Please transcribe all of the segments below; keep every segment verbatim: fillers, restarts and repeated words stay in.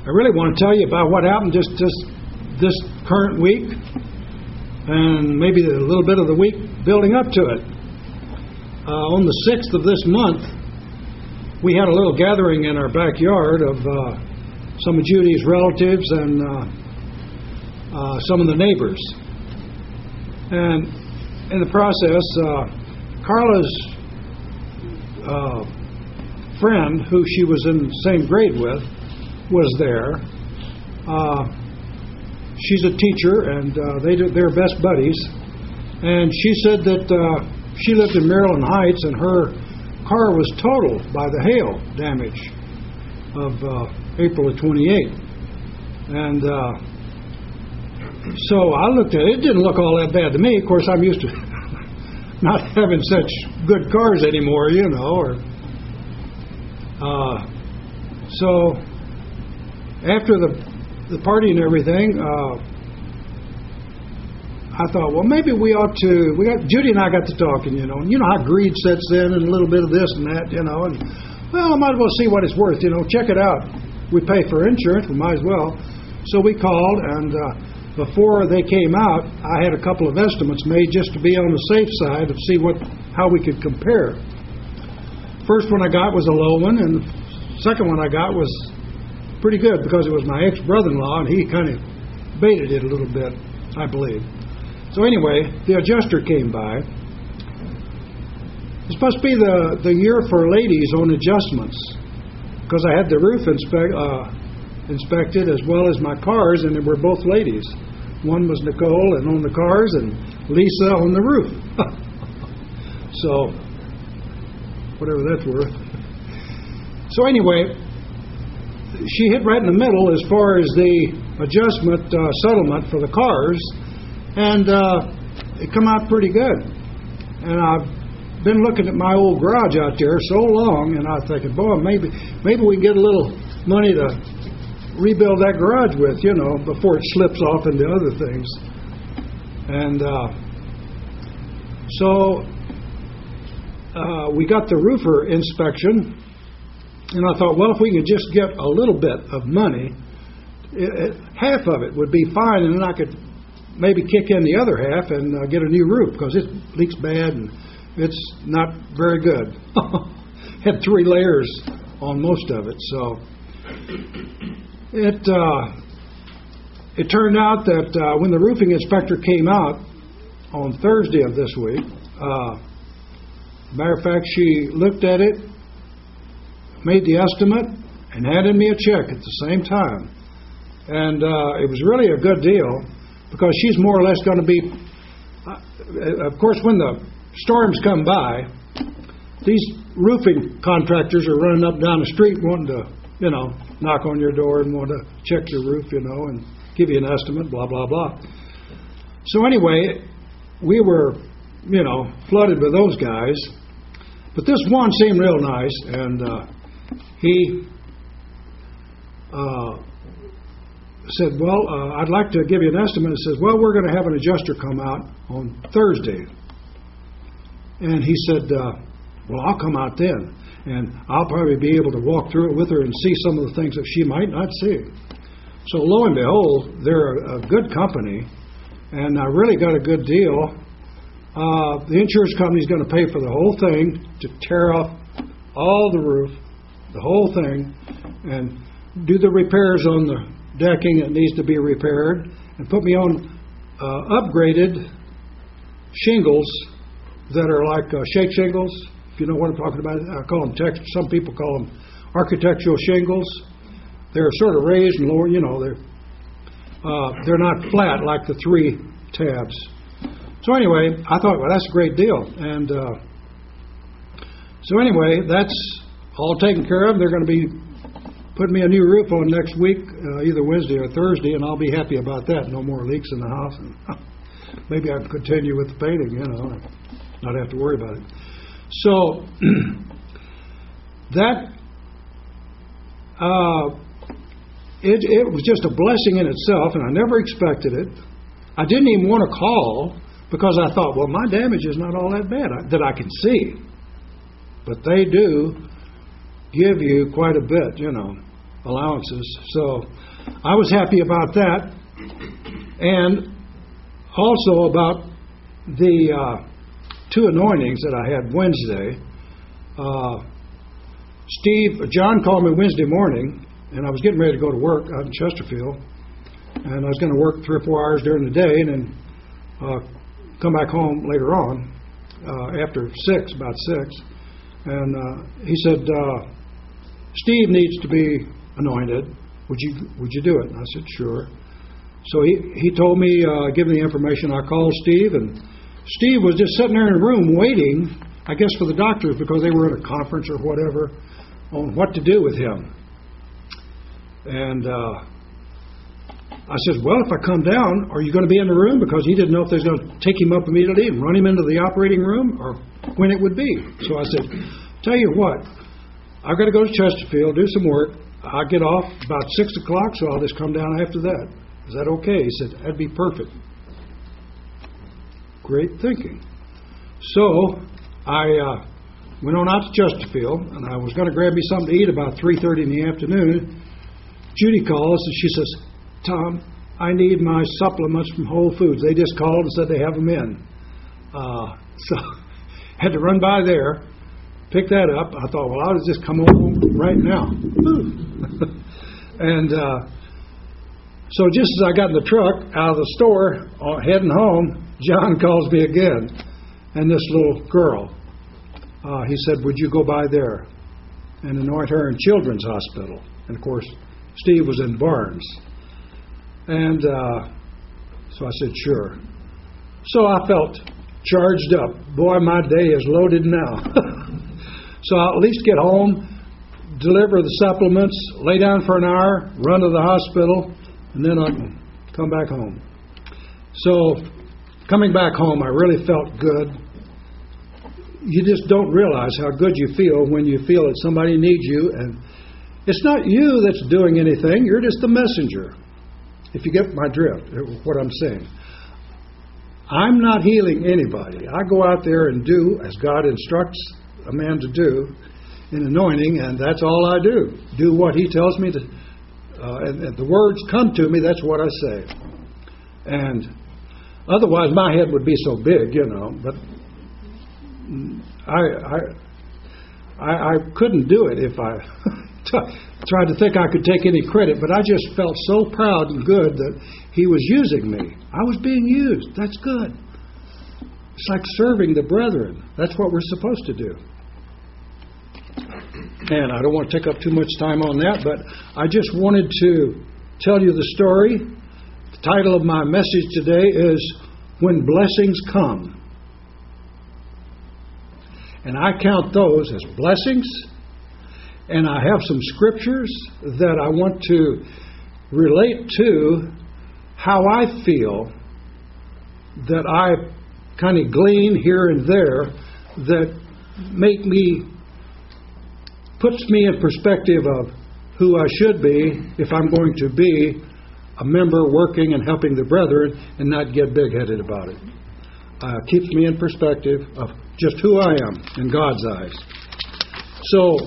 I really want to tell you about what happened just, just this current week and maybe a little bit of the week building up to it. Uh, on the sixth of this month, we had a little gathering in our backyard of uh, some of Judy's relatives and uh, uh, some of the neighbors. And in the process, uh, Carla's uh, friend, who she was in the same grade with, was there. Uh, she's a teacher, and uh, they do, they're best buddies. And she said that uh, she lived in Maryland Heights, and her car was totaled by the hail damage of uh, April of twenty-eight. And uh, so I looked at it. It didn't look all that bad to me. Of course, I'm used to not having such good cars anymore, you know. Or uh, so after the the party and everything, uh, I thought, well, maybe we ought to. We got Judy and I got to talking, you know. And you know how greed sets in, and a little bit of this and that, you know. And well, I might as well see what it's worth, you know. Check it out. We pay for insurance, we might as well. So we called, and uh, before they came out, I had a couple of estimates made just to be on the safe side to see what how we could compare. First one I got was a low one, and the second one I got was pretty good because it was my ex-brother-in-law, and he kind of baited it a little bit, I believe. So anyway, the adjuster came by. It's supposed to be the, the year for ladies on adjustments because I had the roof inspe- uh, inspected as well as my cars, and they were both ladies. One was Nicole and on the cars, and Lisa on the roof. So, whatever that's worth. So anyway, she hit right in the middle as far as the adjustment uh, settlement for the cars, and uh, it come out pretty good. And I've been looking at my old garage out there so long, and I was thinking, boy, maybe maybe we can get a little money to rebuild that garage with, you know, before it slips off into other things. And uh, so uh, we got the roofer inspection. And I thought, well, if we could just get a little bit of money, it, it, half of it would be fine, and then I could maybe kick in the other half and uh, get a new roof because it leaks bad and it's not very good. Had three layers on most of it, so it uh, it turned out that uh, when the roofing inspector came out on Thursday of this week, uh, matter of fact, she looked at it, made the estimate, and handed me a check at the same time. And uh, it was really a good deal because she's more or less going to be, uh, of course, when the storms come by, these roofing contractors are running up and down the street wanting to, you know, knock on your door and want to check your roof, you know, and give you an estimate, blah, blah, blah. So anyway, we were, you know, flooded with those guys. But this one seemed real nice, and uh, he uh, said, well, uh, I'd like to give you an estimate. He says, well, we're going to have an adjuster come out on Thursday. And he said, uh, well, I'll come out then. And I'll probably be able to walk through it with her and see some of the things that she might not see. So lo and behold, they're a, a good company, and I really got a good deal. Uh, the insurance company's going to pay for the whole thing to tear off all the roof, the whole thing, and do the repairs on the decking that needs to be repaired, and put me on uh, upgraded shingles that are like uh, shake shingles. If you know what I'm talking about, I call them text. Some people call them architectural shingles. They're sort of raised and lower. You know, they're uh, they're not flat like the three tabs. So anyway, I thought, well, that's a great deal. And uh, so anyway, that's all taken care of. They're going to be putting me a new roof on next week, uh, either Wednesday or Thursday, and I'll be happy about that. No more leaks in the house. And maybe I can continue with the painting, you know, and not have to worry about it. So that uh, it, it was just a blessing in itself, and I never expected it. I didn't even want to call because I thought, well, my damage is not all that bad I, that I can see. But they do give you quite a bit, you know. allowances. So I was happy about that. And also about the uh, two anointings that I had Wednesday. Uh, Steve, John called me Wednesday morning, and I was getting ready to go to work out in Chesterfield. And I was going to work three or four hours during the day and then uh, come back home later on uh, after six, about six. And uh, he said, uh, Steve needs to be anointed. Would you would you do it? And I said, sure. So he, he told me, uh, give me the information. I called Steve, and Steve was just sitting there in a room waiting, I guess, for the doctors because they were at a conference or whatever on what to do with him. And uh, I said, well, if I come down, are you going to be in the room? Because he didn't know if they was going to take him up immediately and run him into the operating room or when it would be. So I said, tell you what, I've got to go to Chesterfield, do some work. I'll get off about six o'clock, so I'll just come down after that. Is that okay? He said, that'd be perfect. Great thinking. So I uh, went on out to Chesterfield, and I was going to grab me something to eat about three thirty in the afternoon. Judy calls, and she says, Tom, I need my supplements from Whole Foods. They just called and said they have them in. Uh, so had to run by there, pick that up. I thought, well, I'll just come home right now. and uh, so just as I got in the truck out of the store, uh, heading home, John calls me again. And this little girl, uh, he said, would you go by there and anoint her in Children's Hospital? And, of course, Steve was in Barnes. And uh, so I said, sure. So I felt charged up. Boy, my day is loaded now. So I'll at least get home, deliver the supplements, lay down for an hour, run to the hospital, and then I can come back home. So coming back home, I really felt good. You just don't realize how good you feel when you feel that somebody needs you. And it's not you that's doing anything. You're just the messenger. If you get my drift, what I'm saying. I'm not healing anybody. I go out there and do as God instructs a man to do in anointing, and that's all I do. Do what he tells me to. Uh, and, and the words come to me, that's what I say. And otherwise my head would be so big, you know. But I I, I, I couldn't do it if I t- tried to think I could take any credit. But I just felt so proud and good that he was using me. I was being used. That's good. It's like serving the brethren. That's what we're supposed to do. And I don't want to take up too much time on that, but I just wanted to tell you the story. The title of my message today is When Blessings Come. And I count those as blessings, and I have some scriptures that I want to relate to how I feel that I kind of glean here and there that make me, puts me in perspective of who I should be if I'm going to be a member working and helping the brethren and not get big-headed about it. Uh, keeps me in perspective of just who I am in God's eyes. So,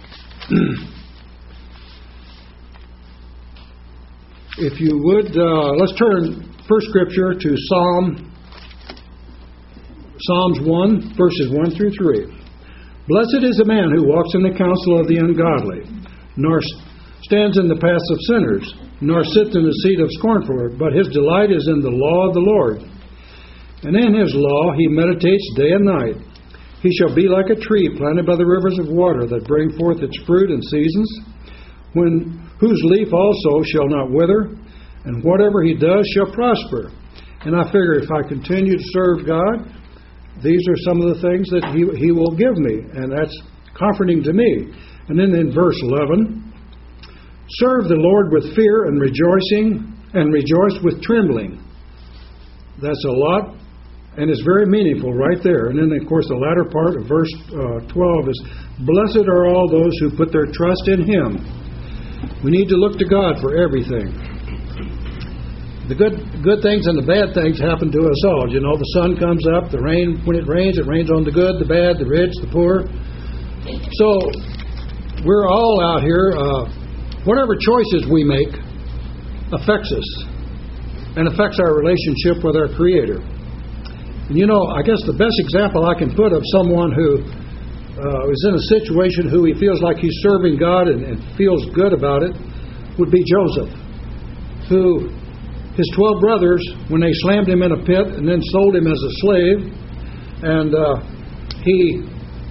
if you would, uh, let's turn first scripture to Psalm, Psalms one, verses one through three. Blessed is the man who walks in the counsel of the ungodly, nor stands in the paths of sinners, nor sits in the seat of scornful, but his delight is in the law of the Lord. And in his law he meditates day and night. He shall be like a tree planted by the rivers of water that bring forth its fruit in seasons, when whose leaf also shall not wither, and whatever he does shall prosper. And I figure if I continue to serve God, these are some of the things that he, he will give me, and that's comforting to me. And then in verse eleven, serve the Lord with fear and rejoicing, and rejoice with trembling. That's a lot, and it's very meaningful right there. And then, of course, the latter part of verse uh, twelve is, blessed are all those who put their trust in him. We need to look to God for everything. The good good things and the bad things happen to us all. You know, the sun comes up, the rain, when it rains, it rains on the good, the bad, the rich, the poor. So we're all out here uh, whatever choices we make affects us and affects our relationship with our Creator. And you know, I guess the best example I can put of someone who uh, is in a situation who he feels like he's serving God and, and feels good about it would be Joseph, who his twelve brothers, when they slammed him in a pit and then sold him as a slave, and uh, he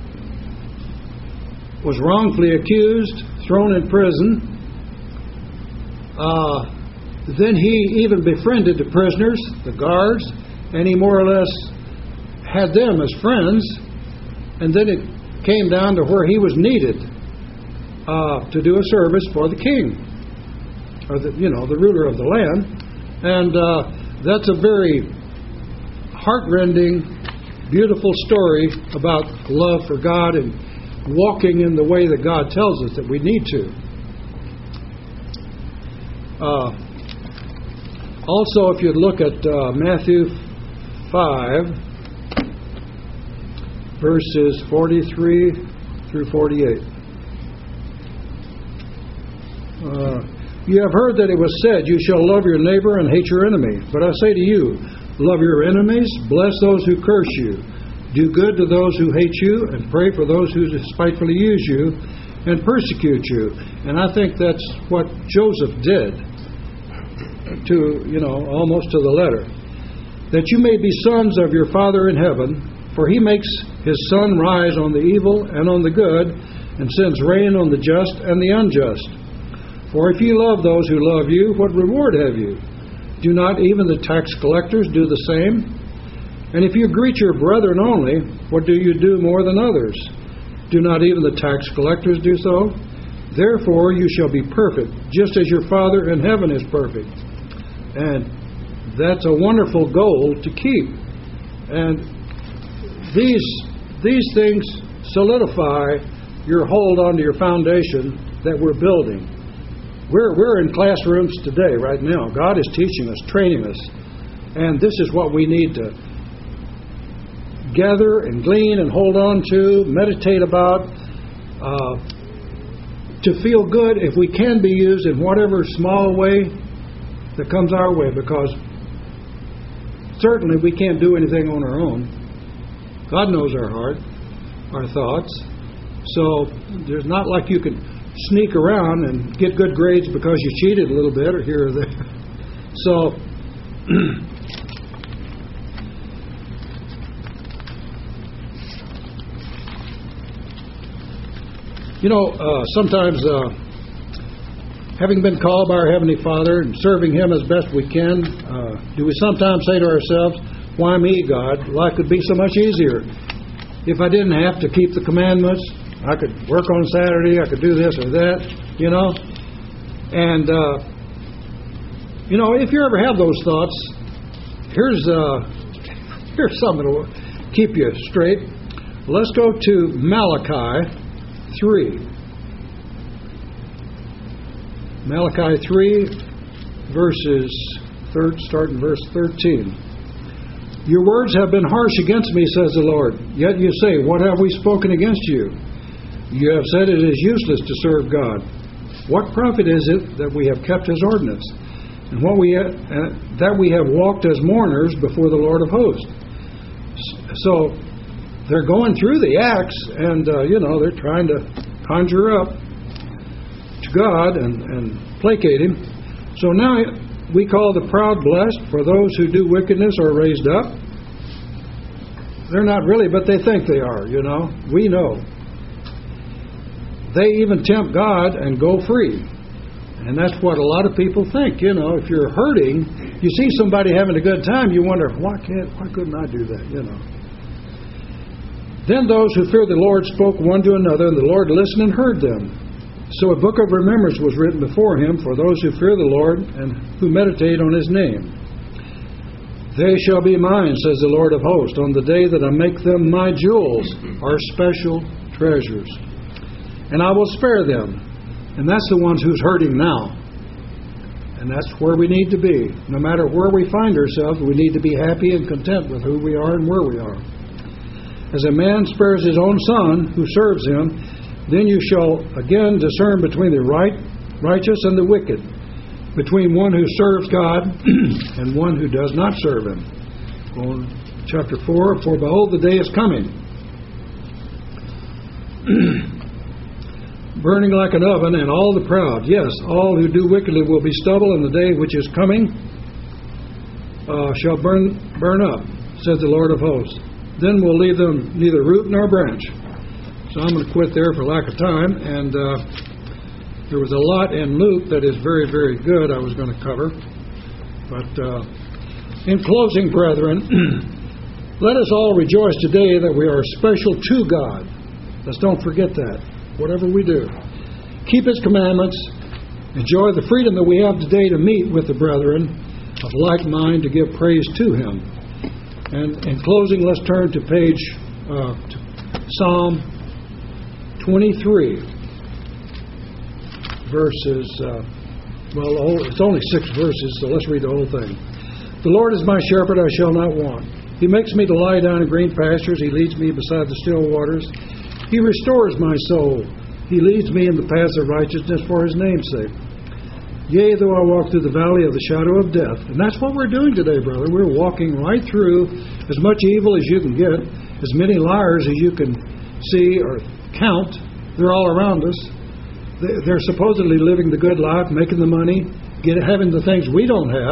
was wrongfully accused, thrown in prison. Uh, then he even befriended the prisoners, the guards, and he more or less had them as friends. And then it came down to where he was needed uh, to do a service for the king, or the, you know, the ruler of the land. And uh, that's a very heartrending, beautiful story about love for God and walking in the way that God tells us that we need to. Uh, also, if you'd look at uh, Matthew five, verses forty-three through forty-eight. Uh, you have heard that it was said, you shall love your neighbor and hate your enemy. But I say to you, love your enemies, bless those who curse you, do good to those who hate you, and pray for those who despitefully use you and persecute you. And I think that's what Joseph did, to, you know, almost to the letter. That you may be sons of your Father in heaven, for he makes his sun rise on the evil and on the good, and sends rain on the just and the unjust. For if you love those who love you, what reward have you? Do not even the tax collectors do the same? And if you greet your brethren only, what do you do more than others? Do not even the tax collectors do so? Therefore you shall be perfect, just as your Father in heaven is perfect. And that's a wonderful goal to keep. And these these things solidify your hold onto your foundation that we're building. We're we're in classrooms today, right now. God is teaching us, training us. And this is what we need to gather and glean and hold on to, meditate about, uh, to feel good if we can be used in whatever small way that comes our way, because certainly we can't do anything on our own. God knows our heart, our thoughts. So there's not like you can sneak around and get good grades because you cheated a little bit or here or there. So you know, uh, sometimes uh, having been called by our Heavenly Father and serving Him as best we can, uh, do we sometimes say to ourselves, why me, God? Life could be so much easier. If I didn't have to keep the commandments, I could work on Saturday, I could do this or that, you know. And, uh, you know, if you ever have those thoughts, here's, uh, here's something to keep you straight. Let's go to Malachi three. Malachi three, verses, third, starting verse thirteen. Your words have been harsh against me, says the Lord. Yet you say, what have we spoken against you? You have said it is useless to serve God. What profit is it that we have kept His ordinance, and what we uh, that we have walked as mourners before the Lord of hosts? So they're going through the acts, and uh, you know they're trying to conjure up to God and, and placate Him. So now we call the proud blessed, for those who do wickedness are raised up. They're not really, but they think they are. You know, we know. They even tempt God and go free. And that's what a lot of people think. You know, if you're hurting, you see somebody having a good time, you wonder, why can't, why couldn't I do that? You know. Then those who feared the Lord spoke one to another, and the Lord listened and heard them. So a book of remembrance was written before Him for those who fear the Lord and who meditate on His name. They shall be mine, says the Lord of hosts, on the day that I make them my jewels, our special treasures. And I will spare them. And that's the ones who's hurting now. And that's where we need to be. No matter where we find ourselves, we need to be happy and content with who we are and where we are. As a man spares his own son who serves him, then you shall again discern between the right righteous and the wicked, between one who serves God and one who does not serve Him. On chapter four, for behold, the day is coming, burning like an oven, and all the proud, yes, all who do wickedly will be stubble, and the day which is coming uh, shall burn burn up, says the Lord of hosts. Then will leave them neither root nor branch. So I'm going to quit there for lack of time. And uh, there was a lot in Luke that is very, very good I was going to cover. But uh, in closing, brethren, let us all rejoice today that we are special to God. Let's don't forget that. Whatever we do, keep His commandments, enjoy the freedom that we have today to meet with the brethren of like mind to give praise to Him. And in closing, let's turn to page uh, to Psalm twenty-three, verses, uh, well, it's only six verses, so let's read the whole thing. The Lord is my shepherd, I shall not want. He makes me to lie down in green pastures. He leads me beside the still waters. He restores my soul. He leads me in the paths of righteousness for His name's sake. Yea, though I walk through the valley of the shadow of death. And that's what we're doing today, brother. We're walking right through as much evil as you can get, as many liars as you can see or count. They're all around us. They're supposedly living the good life, making the money, get, having the things we don't have.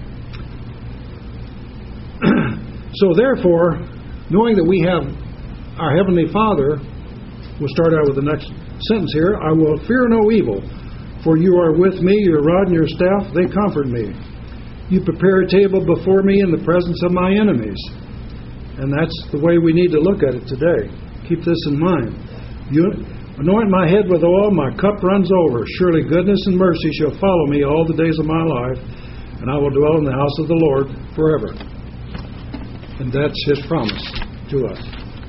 So therefore, knowing that we have our Heavenly Father, we'll start out with the next sentence here. I will fear no evil, for you are with me, your rod and your staff, they comfort me. You prepare a table before me in the presence of my enemies. And that's the way we need to look at it today. Keep this in mind. You anoint my head with oil, my cup runs over. Surely goodness and mercy shall follow me all the days of my life, and I will dwell in the house of the Lord forever. And that's His promise to us.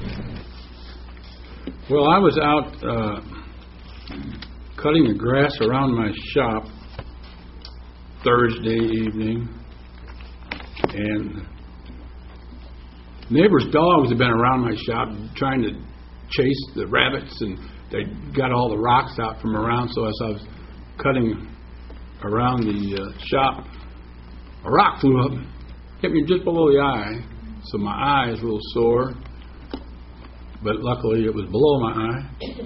Well, I was out uh, cutting the grass around my shop Thursday evening, and neighbors' dogs have been around my shop trying to chase the rabbits, and they got all the rocks out from around. So as I was cutting around the uh, shop, a rock flew up, hit me just below the eye, so my eye is a little sore. But luckily it was below my eye.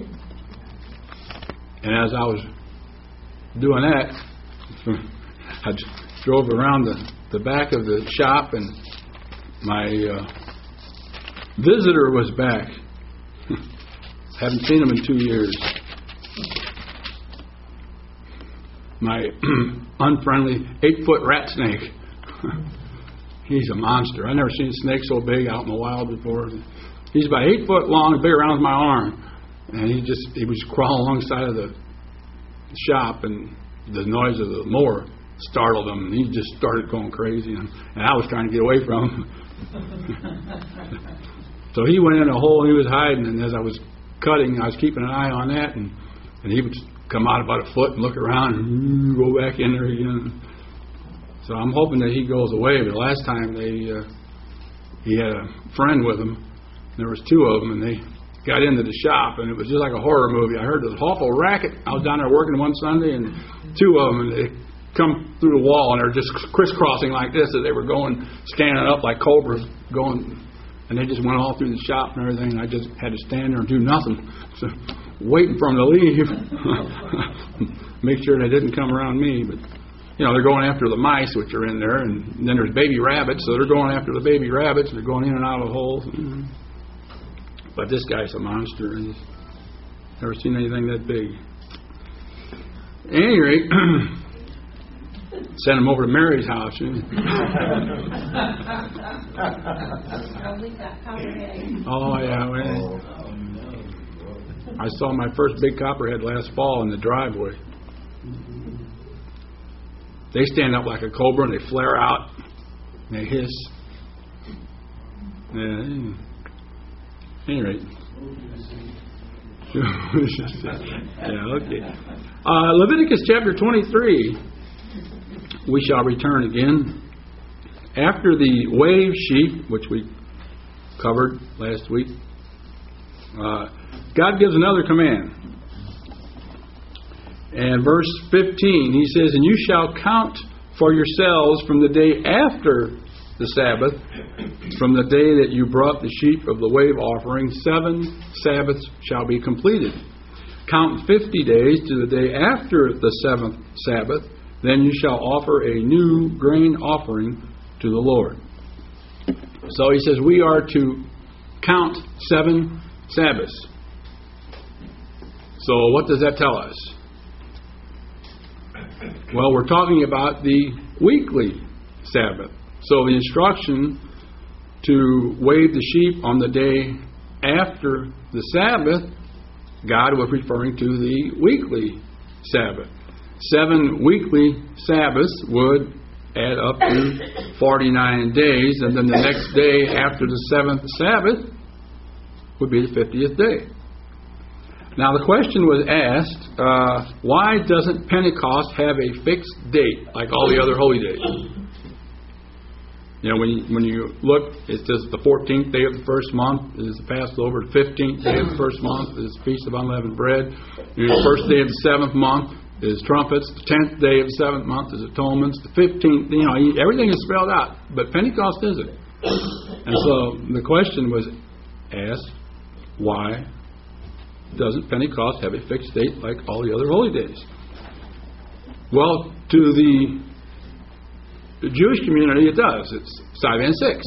And as I was doing that, I drove around the, the back of the shop, and my uh, visitor was back. Haven't seen him in two years. My unfriendly eight-foot rat snake. He's a monster. I've never seen a snake so big out in the wild before. He's about eight foot long, big around my arm, and he just he was crawling alongside of the shop, and the noise of the mower startled him, and he just started going crazy, and, and I was trying to get away from him. So he went in a hole, and he was hiding, and as I was cutting, I was keeping an eye on that, and, and he would come out about a foot and look around and go back in there again. So I'm hoping that he goes away, but last time they uh, he had a friend with him. There was two of them, and they got into the shop, and it was just like a horror movie. I heard this awful racket. I was down there working one Sunday, and two of them, and they come through the wall, and they're just crisscrossing like this as they were going, standing up like cobras, going, and they just went all through the shop and everything. And I just had to stand there and do nothing, so waiting for them to leave, make sure they didn't come around me. But you know, they're going after the mice, which are in there, and then there's baby rabbits, so they're going after the baby rabbits. They're going in and out of the holes. But this guy's a monster. He's never seen anything that big. At any rate, send him over to Mary's house. Oh, yeah. Well, I saw my first big copperhead last fall in the driveway. They stand up like a cobra, and they flare out, and they hiss. Yeah. Anyway. Yeah, okay. Uh, Leviticus chapter twenty-three. We shall return again. After the wave sheep, which we covered last week, uh, God gives another command. And verse fifteen, he says, "And you shall count for yourselves from the day after the Sabbath, from the day that you brought the sheep of the wave offering, seven Sabbaths shall be completed. Count fifty days to the day after the seventh Sabbath, then you shall offer a new grain offering to the Lord." So he says we are to count seven Sabbaths. So what does that tell us? Well, we're talking about the weekly Sabbath. So the instruction to wave the sheep on the day after the Sabbath, God was referring to the weekly Sabbath. Seven weekly Sabbaths would add up to forty-nine days, and then the next day after the seventh Sabbath would be the fiftieth day. Now the question was asked, uh, why doesn't Pentecost have a fixed date like all the other holy days? You know, when you, when you look, it says the fourteenth day of the first month is the Passover, the fifteenth day of the first month is the Feast of Unleavened Bread, you know, the first day of the seventh month is trumpets, the tenth day of the seventh month is atonements, the fifteenth, you know, everything is spelled out, but Pentecost isn't. And so the question was asked, why doesn't Pentecost have a fixed date like all the other holy days? Well, to the The Jewish community, it does. It's Sivan six.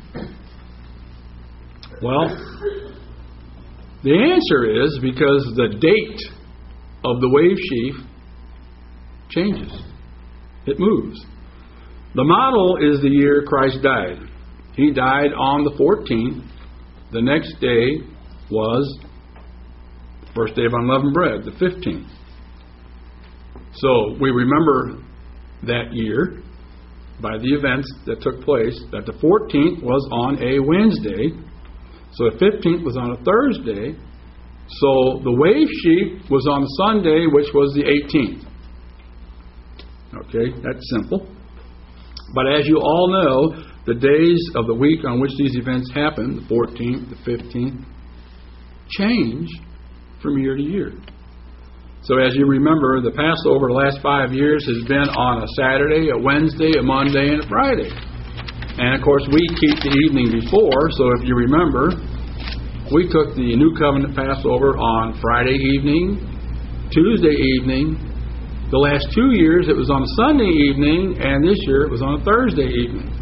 Well, the answer is because the date of the wave sheaf changes. It moves. The model is the year Christ died. He died on the fourteenth. The next day was the first day of unleavened bread, the fifteenth. So we remember that year by the events that took place, that the fourteenth was on a Wednesday, so the fifteenth was on a Thursday, so the wave sheaf was on Sunday, which was the eighteenth. Okay, that's simple. But as you all know, the days of the week on which these events happen, the fourteenth, the fifteenth, change from year to year. So as you remember, the Passover the last five years has been on a Saturday, a Wednesday, a Monday, and a Friday. And of course, we keep the evening before, so if you remember, we took the New Covenant Passover on Friday evening, Tuesday evening. The last two years it was on a Sunday evening, and this year it was on a Thursday evening.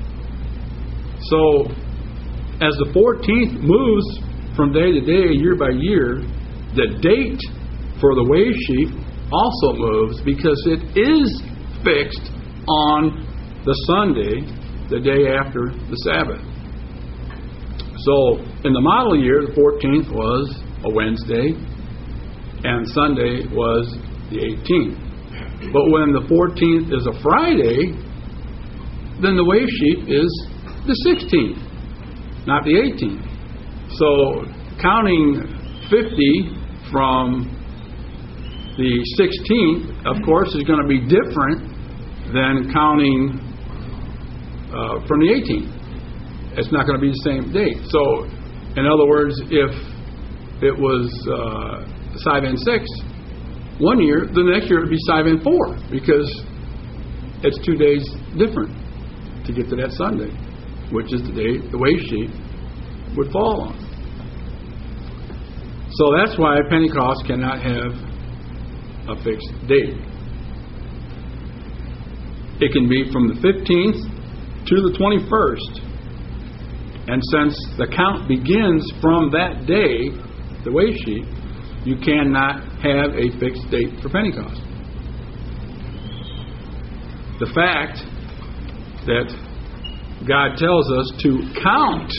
So as the fourteenth moves from day to day, year by year, the date for the wave sheaf also moves because it is fixed on the Sunday, the day after the Sabbath. So in the model year, the fourteenth was a Wednesday and Sunday was the eighteenth. But when the fourteenth is a Friday, then the wave sheaf is the sixteenth, not the eighteenth. So counting fifty from the sixteenth, of course, is going to be different than counting uh, from the eighteenth. It's not going to be the same date. So, in other words, if it was uh, Sivan six one year, the next year it would be Sivan four because it's two days different to get to that Sunday, which is the day the wave sheaf would fall on. So that's why Pentecost cannot have a fixed date. It can be from the fifteenth to the twenty-first. And since the count begins from that day, the wave sheaf, you cannot have a fixed date for Pentecost. The fact that God tells us to count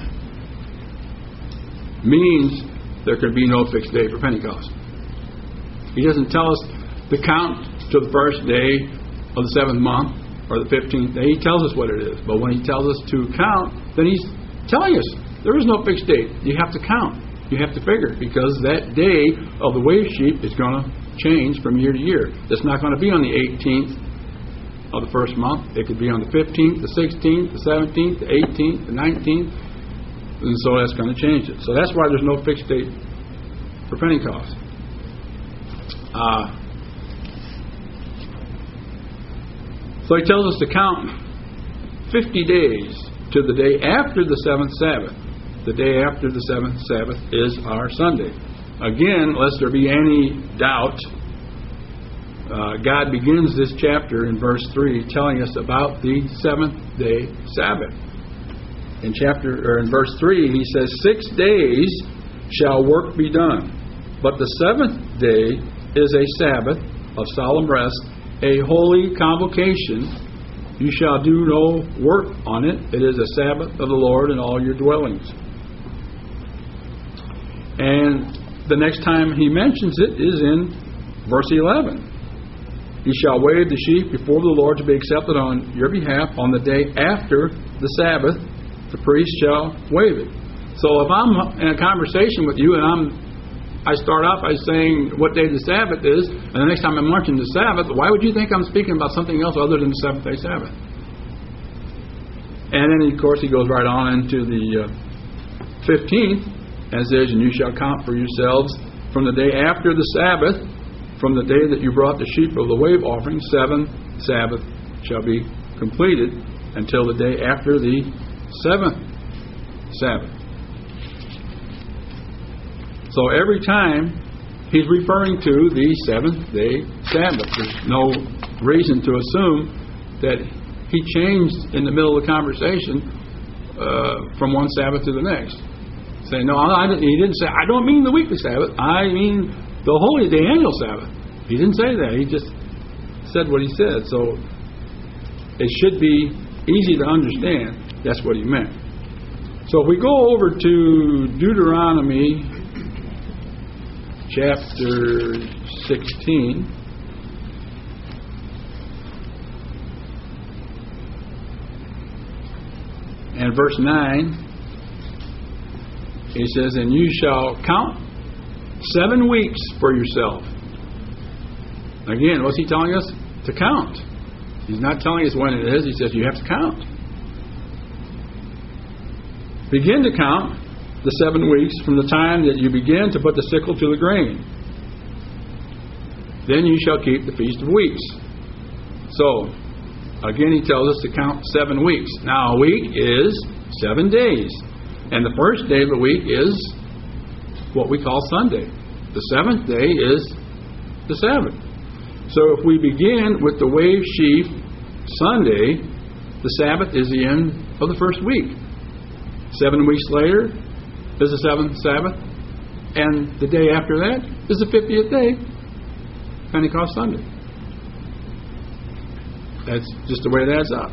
means there can be no fixed day for Pentecost. He doesn't tell us to count to the first day of the seventh month or the fifteenth day. He tells us what it is. But when he tells us to count, then he's telling us there is no fixed date. You have to count. You have to figure because that day of the wave sheaf is going to change from year to year. It's not going to be on the eighteenth of the first month. It could be on the fifteenth, the sixteenth, the seventeenth, the eighteenth, the nineteenth. And so that's going to change it. So that's why there's no fixed date for Pentecost. Uh, So he tells us to count fifty days to the day after the seventh Sabbath. The day after the seventh Sabbath is our Sunday. Again, lest there be any doubt, uh, God begins this chapter in verse three telling us about the seventh day Sabbath. In chapter or in verse three, he says, "Six days shall work be done, but the seventh day is a Sabbath of solemn rest, a holy convocation. You shall do no work on it. It is a Sabbath of the Lord in all your dwellings." And the next time he mentions it is in verse eleven. "You shall wave the sheaf before the Lord to be accepted on your behalf on the day after the Sabbath. The priest shall wave it." So if I'm in a conversation with you and I'm, I start off by saying what day the Sabbath is, and the next time I'm mentioning the Sabbath, why would you think I'm speaking about something else other than the seventh day Sabbath? And then, of course, he goes right on into the uh, fifteenth, and says, "And you shall count for yourselves from the day after the Sabbath, from the day that you brought the sheep of the wave offering, seven Sabbath shall be completed until the day after the seventh Sabbath." So every time he's referring to the seventh day Sabbath. There's no reason to assume that he changed in the middle of the conversation uh, from one Sabbath to the next. Saying, no, I, I, he didn't say, I don't mean the weekly Sabbath, I mean the holy day annual Sabbath. He didn't say that. He just said what he said. So it should be easy to understand that's what he meant. So if we go over to Deuteronomy chapter sixteen, and verse nine, he says, "And you shall count seven weeks for yourself." Again, what's he telling us? To count. He's not telling us when it is. He says you have to count. Begin to count the seven weeks from the time that you begin to put the sickle to the grain. Then you shall keep the Feast of Weeks. So, again, he tells us to count seven weeks. Now, a week is seven days. And the first day of the week is what we call Sunday. The seventh day is the Sabbath. So if we begin with the wave sheaf Sunday, the Sabbath is the end of the first week. Seven weeks later is the seventh Sabbath, and the day after that is the fiftieth day, Pentecost Sunday. That's just the way it adds up.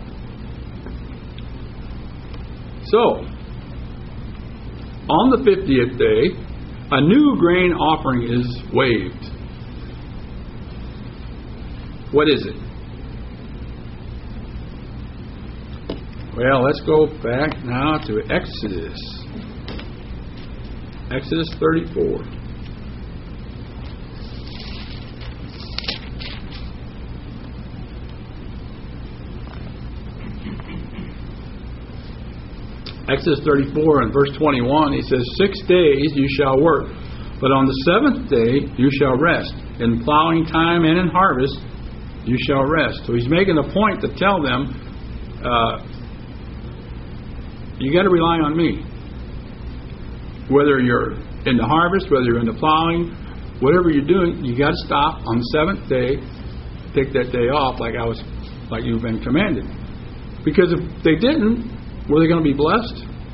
So, on the fiftieth day, a new grain offering is waved. What is it? Well, let's go back now to Exodus. Exodus thirty-four. Exodus thirty-four and verse twenty-one, he says, "Six days you shall work, but on the seventh day you shall rest. In plowing time and in harvest you shall rest." So he's making a point to tell them, uh, you got to rely on me. Whether you're in the harvest, whether you're in the plowing, whatever you're doing, you got to stop on the seventh day, take that day off like I was, like you've been commanded. Because if they didn't, were they going to be blessed?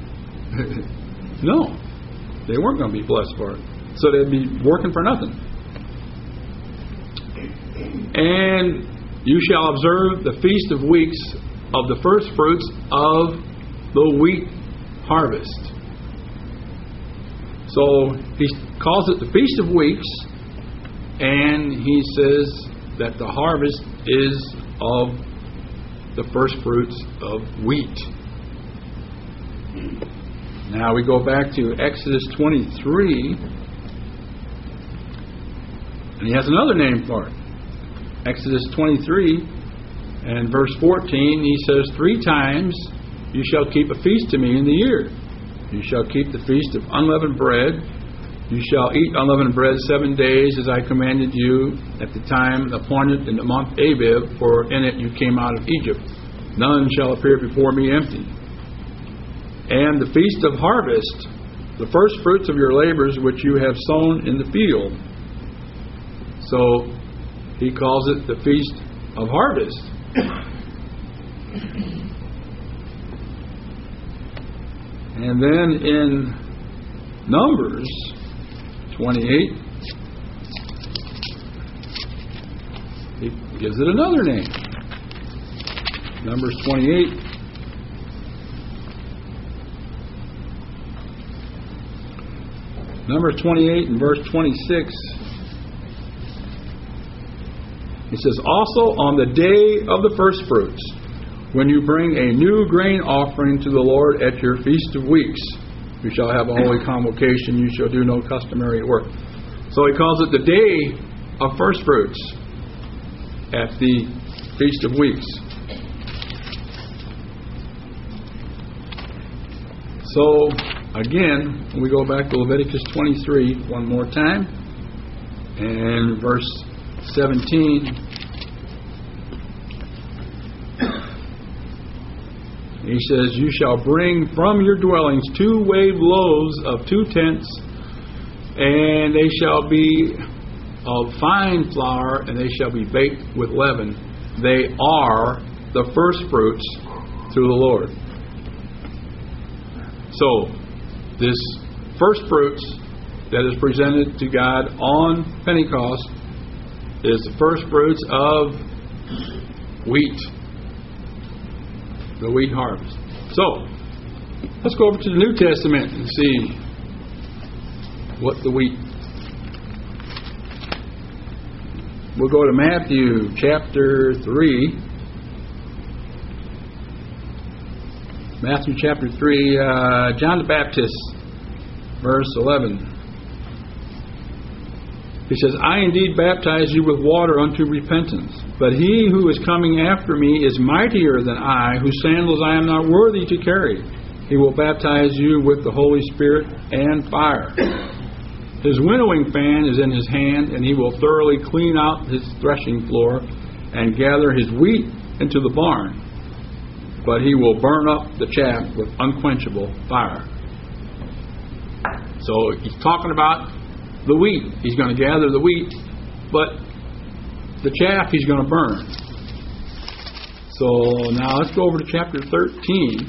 No, they weren't going to be blessed for it. So they'd be working for nothing. "And you shall observe the Feast of Weeks of the first fruits of the wheat harvest." So he calls it the Feast of Weeks, and he says that the harvest is of the first fruits of wheat. Now we go back to Exodus twenty-three, and he has another name for it. Exodus twenty-three and verse fourteen, he says, "Three times you shall keep a feast to me in the year. You shall keep the feast of unleavened bread, You shall eat unleavened bread seven days as I commanded you at the time appointed in the month Abib, for in it you came out of Egypt. None shall appear before me empty. And the feast of harvest, the first fruits of your labors which you have sown in the field. So he calls it the feast of harvest. And then in Numbers twenty-eight, he gives it another name. Numbers twenty-eight. Numbers twenty-eight and verse twenty-six. He says, also on the day of the first fruits, when you bring a new grain offering to the Lord at your feast of weeks, you shall have a holy convocation, you shall do no customary work. So he calls it the day of first fruits at the feast of weeks. So again, we go back to Leviticus twenty-three one more time, and verse seventeen. He says, you shall bring from your dwellings two waved loaves of two tenths, and they shall be of fine flour, and they shall be baked with leaven. They are the first fruits to the Lord. So, this first fruits that is presented to God on Pentecost is the first fruits of wheat. The wheat harvest. So, let's go over to the New Testament and see what the wheat. We'll go to Matthew chapter three. Matthew chapter three, uh, John the Baptist, verse eleven. He says, I indeed baptize you with water unto repentance, but he who is coming after me is mightier than I, whose sandals I am not worthy to carry. He will baptize you with the Holy Spirit and fire. His winnowing fan is in his hand, and he will thoroughly clean out his threshing floor and gather his wheat into the barn, but he will burn up the chaff with unquenchable fire. So he's talking about the wheat. He's going to gather the wheat, but the chaff he's going to burn. So now let's go over to chapter thirteen.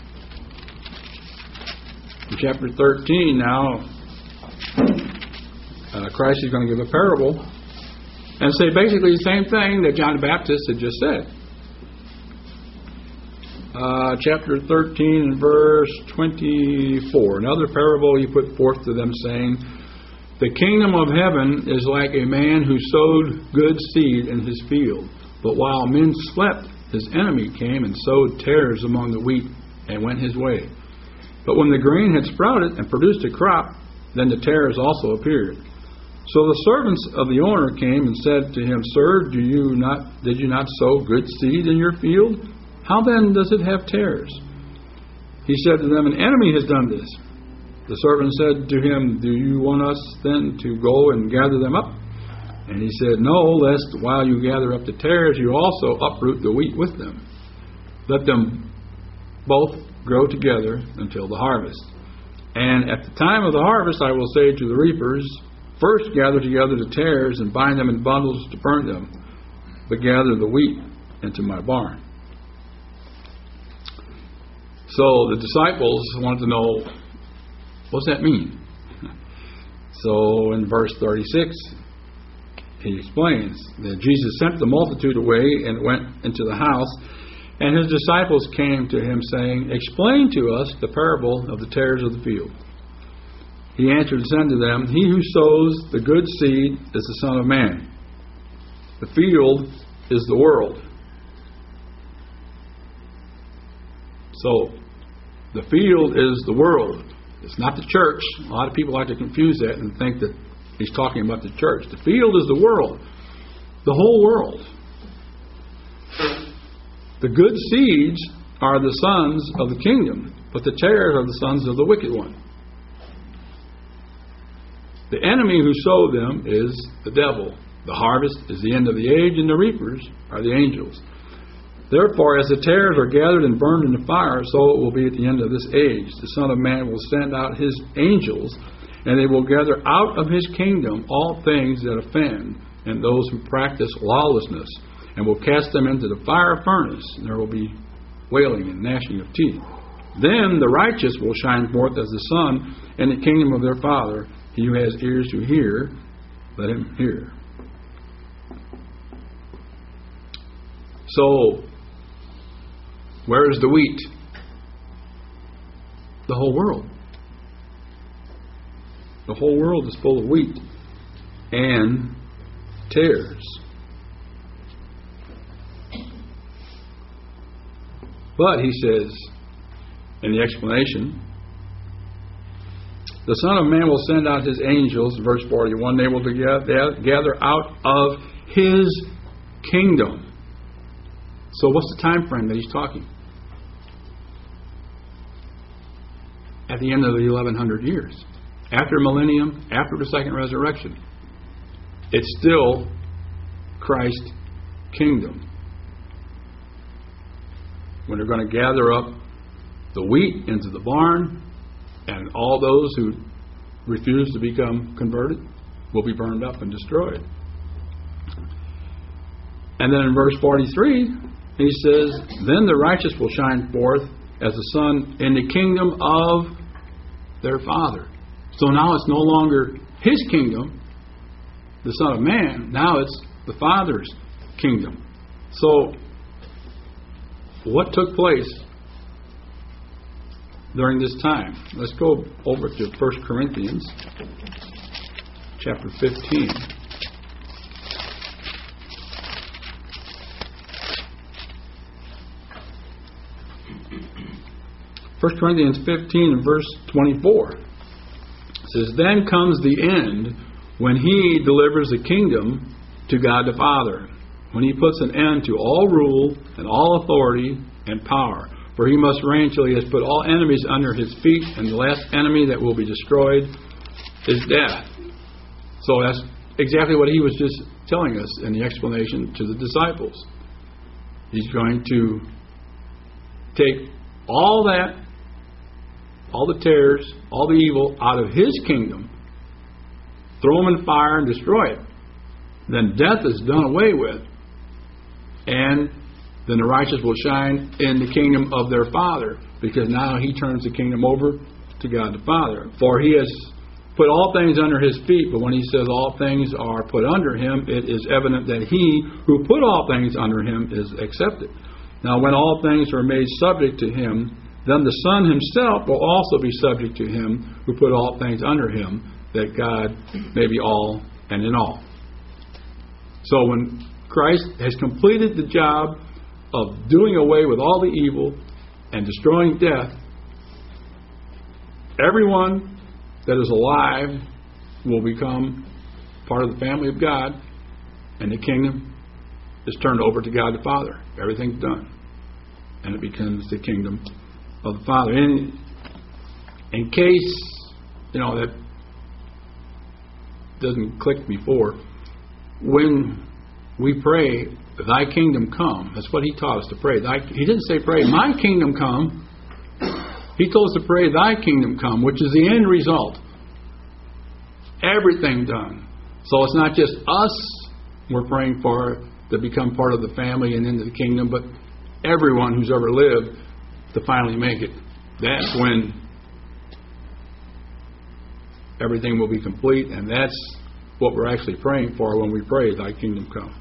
In chapter thirteen now, uh, Christ is going to give a parable and say basically the same thing that John the Baptist had just said. Uh, chapter thirteen and verse twenty-four. Another parable he put forth to them, saying, the kingdom of heaven is like a man who sowed good seed in his field. But while men slept, his enemy came and sowed tares among the wheat and went his way. But when the grain had sprouted and produced a crop, then the tares also appeared. So the servants of the owner came and said to him, Sir, do you not did you not sow good seed in your field? How then does it have tares? He said to them, an enemy has done this. The servant said to him, do you want us then to go and gather them up? And he said, no, lest while you gather up the tares, you also uproot the wheat with them. Let them both grow together until the harvest. And at the time of the harvest, I will say to the reapers, first gather together the tares and bind them in bundles to burn them, but gather the wheat into my barn. So the disciples wanted to know, what does that mean? So in verse thirty-six, he explains that Jesus sent the multitude away and went into the house, and his disciples came to him, saying, explain to us the parable of the tares of the field. He answered and said to them, he who sows the good seed is the Son of Man. The field is the world. So, the field is the world. It's not the church. A lot of people like to confuse that and think that he's talking about the church. The field is the world. The whole world. The good seeds are the sons of the kingdom, but the tares are the sons of the wicked one. enemy who sowed them is the devil. The harvest is the end of the age, and the reapers are the angels. Therefore, as the tares are gathered and burned in the fire, so it will be at the end of this age. The Son of Man will send out his angels, and they will gather out of his kingdom all things that offend, and those who practice lawlessness, and will cast them into the fire furnace, and there will be wailing and gnashing of teeth. Then the righteous will shine forth as the sun in the kingdom of their Father. He who has ears to hear, let him hear. So, where is the wheat? The whole world. The whole world is full of wheat and tares. But, he says, in the explanation, the Son of Man will send out his angels, verse forty-one, they will gather out of his kingdom. So what's the time frame that he's talking? At the end of the eleven hundred years. After millennium, after the second resurrection. It's still Christ's kingdom. When they're going to gather up the wheat into the barn, and all those who refuse to become converted will be burned up and destroyed. And then in verse forty-three, he says, then the righteous will shine forth as the sun in the kingdom of their Father. So now it's no longer his kingdom, the Son of Man. Now it's the Father's kingdom. So, what took place during this time? Let's go over to First Corinthians chapter fifteen. First Corinthians fifteen and verse twenty-four. It says, then comes the end when he delivers the kingdom to God the Father, when he puts an end to all rule and all authority and power. For he must reign till he has put all enemies under his feet, and the last enemy that will be destroyed is death. So that's exactly what he was just telling us in the explanation to the disciples. He's going to take all that, all the tares, all the evil out of his kingdom, throw them in fire and destroy it. Then death is done away with. And then the righteous will shine in the kingdom of their Father, because now he turns the kingdom over to God the Father. For he has put all things under his feet, but when he says all things are put under him, it is evident that he who put all things under him is accepted. Now when all things are made subject to him, then the Son himself will also be subject to him who put all things under him, that God may be all and in all. So when Christ has completed the job of doing away with all the evil and destroying death, everyone that is alive will become part of the family of God, and the kingdom is turned over to God the Father. Everything's done, and it becomes the kingdom of the Father. In, in case, you know, that doesn't click before, when we pray, thy kingdom come, that's what he taught us to pray. Thy, he didn't say pray, my kingdom come. He told us to pray, thy kingdom come, which is the end result. Everything done. So it's not just us we're praying for to become part of the family and into the kingdom, but everyone who's ever lived to finally make it. That's when everything will be complete, and that's what we're actually praying for when we pray, thy kingdom come.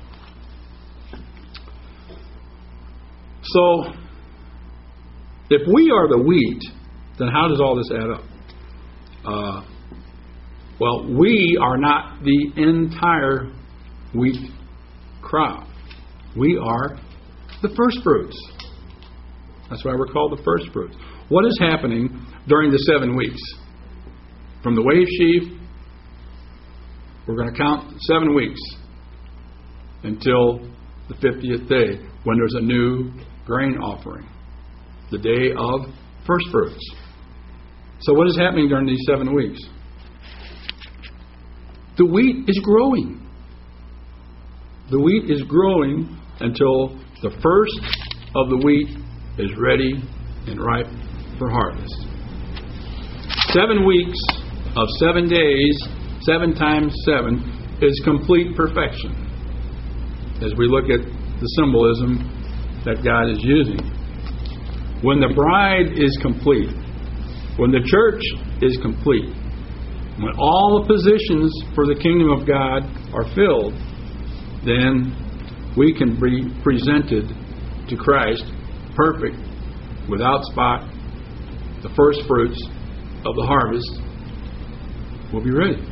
So, if we are the wheat, then how does all this add up? Uh, well, we are not the entire wheat crop. We are the first fruits. That's why we're called the first fruits. What is happening during the seven weeks? From the wave sheaf, we're going to count seven weeks until the fiftieth day, when there's a new grain offering, the day of first fruits. So what is happening during these seven weeks? The wheat is growing. The wheat is growing until the first of the wheat is ready and ripe for harvest. Seven weeks of seven days, seven times seven, is complete perfection. As we look at the symbolism that God is using. When the bride is complete, when the church is complete, when all the positions for the kingdom of God are filled, then we can be presented to Christ perfect, without spot. The first fruits of the harvest will be ready.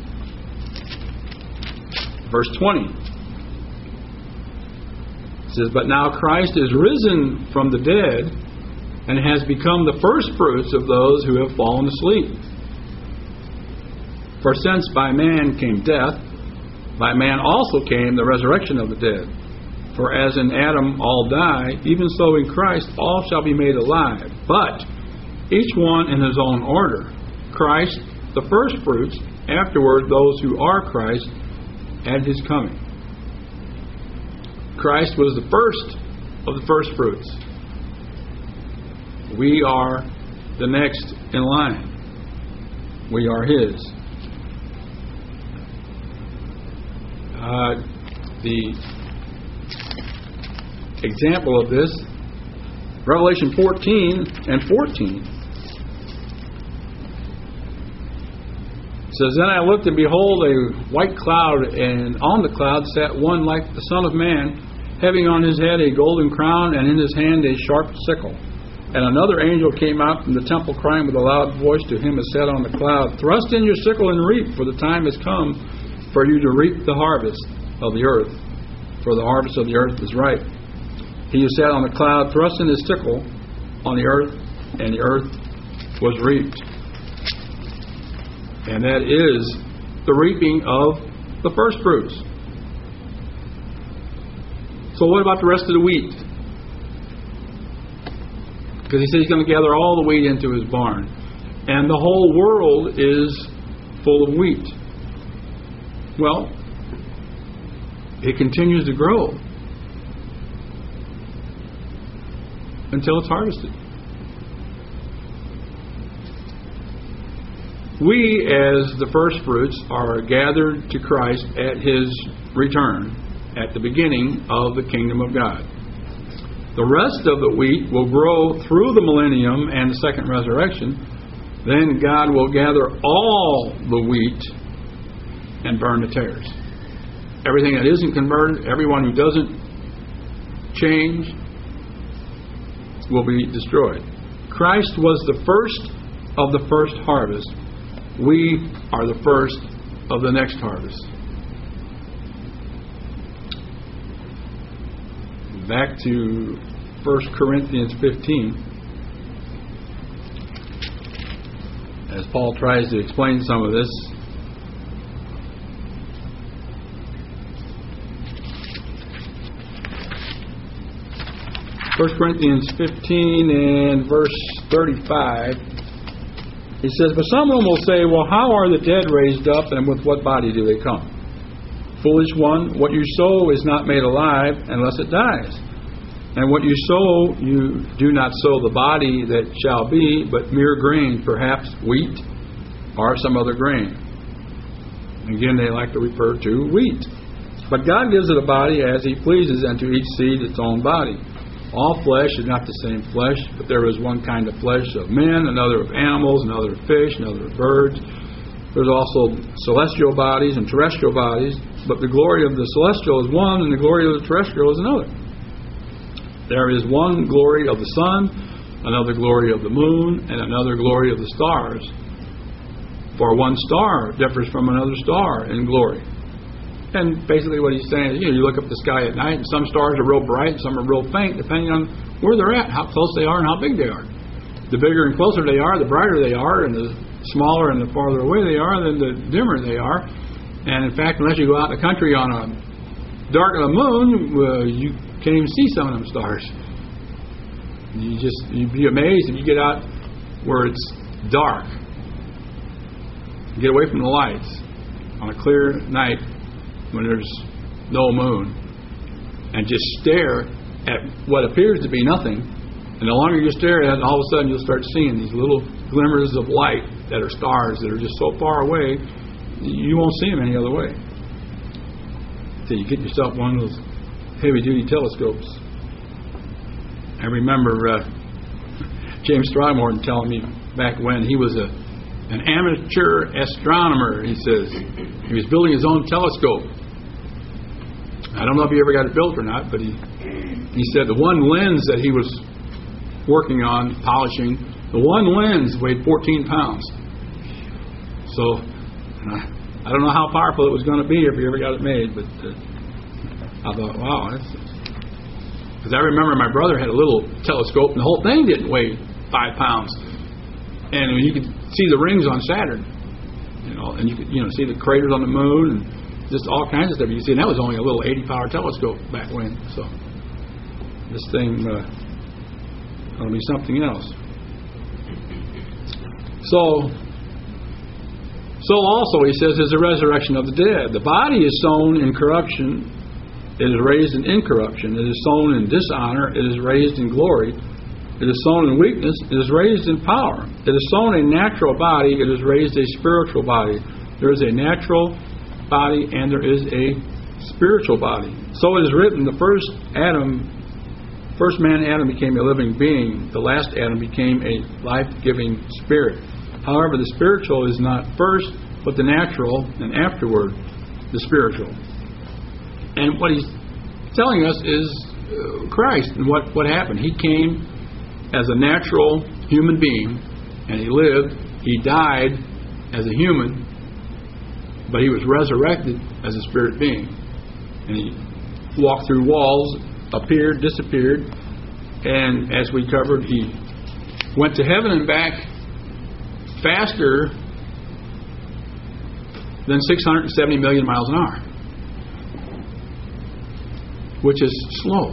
Verse twenty says, "But now Christ is risen from the dead and has become the first fruits of those who have fallen asleep. For since by man came death, by man also came the resurrection of the dead. For as in Adam all die, even so in Christ all shall be made alive. But each one in his own order. Christ the first fruits, afterward those who are Christ at his coming." Christ was the first of the first fruits. We are the next in line. We are his. Uh, the example of this, Revelation fourteen and fourteen. It says, "Then I looked, and behold, a white cloud, and on the cloud sat one like the Son of Man, having on his head a golden crown, and in his hand a sharp sickle. And another angel came out from the temple, crying with a loud voice to him who sat on the cloud, Thrust in your sickle and reap, for the time has come for you to reap the harvest of the earth, for the harvest of the earth is ripe. He who sat on the cloud thrust in his sickle on the earth, and the earth was reaped." And that is the reaping of the first fruits. So what about the rest of the wheat? Because he said he's going to gather all the wheat into his barn. And the whole world is full of wheat. Well, it continues to grow until it's harvested. We, as the first fruits, are gathered to Christ at his return, at the beginning of the kingdom of God. The rest of the wheat will grow through the millennium and the second resurrection. Then God will gather all the wheat and burn the tares. Everything that isn't converted, everyone who doesn't change, will be destroyed. Christ was the first of the first harvest. We are the first of the next harvest. Back to First Corinthians fifteen. As Paul tries to explain some of this. First Corinthians fifteen and verse thirty-five. He says, "But someone will say, well, how are the dead raised up, and with what body do they come? Foolish one, what you sow is not made alive unless it dies. And what you sow, you do not sow the body that shall be, but mere grain, perhaps wheat or some other grain." Again, they like to refer to wheat. "But God gives it a body as he pleases, and to each seed its own body. All flesh is not the same flesh, but there is one kind of flesh of men, another of animals, another of fish, another of birds. There's also celestial bodies and terrestrial bodies, but the glory of the celestial is one, and the glory of the terrestrial is another. There is one glory of the sun, another glory of the moon, and another glory of the stars. For one star differs from another star in glory." And basically what he's saying is, you know, you look up the sky at night, and some stars are real bright, and some are real faint, depending on where they're at, how close they are, and how big they are. The bigger and closer they are, the brighter they are, and the smaller and the farther away they are, then the dimmer they are. And in fact, unless you go out in the country on a dark of the moon, uh, you can't even see some of them stars. You just, you'd be amazed if you get out where it's dark. Get away from the lights. on a clear night when there's no moon and just stare at what appears to be nothing. And the longer you stare at it, all of a sudden you'll start seeing these little glimmers of light that are stars that are just so far away, you won't see them any other way. So you get yourself one of those heavy-duty telescopes. I remember uh, James Throckmorton telling me back when he was a an amateur astronomer, he says. He was building his own telescope. I don't know if he ever got it built or not, but he he said the one lens that he was working on, polishing, the one lens weighed fourteen pounds. So, I, I don't know how powerful it was going to be if he ever got it made, but uh, I thought, wow, that's... Because I remember my brother had a little telescope, and the whole thing didn't weigh five pounds. And you could see the rings on Saturn, you know, and you could, you know, see the craters on the moon and just all kinds of stuff. You see, and that was only a little eighty power telescope back when. So this thing uh, will be something else. So, so also he says is the resurrection of the dead. The body is sown in corruption; it is raised in incorruption. It is sown in dishonor; it is raised in glory. It is sown in weakness, it is raised in power. It is sown a natural body, it is raised a spiritual body. There is a natural body and there is a spiritual body. So it is written, the first Adam, first man Adam became a living being. The last Adam became a life-giving spirit. However, the spiritual is not first, but the natural, and afterward, the spiritual. And what he's telling us is uh, Christ and what, what happened. He came as a natural human being, and he lived, he died as a human, but he was resurrected as a spirit being. And he walked through walls, appeared, disappeared, and as we covered, he went to heaven and back faster than six hundred seventy million miles an hour, which is slow.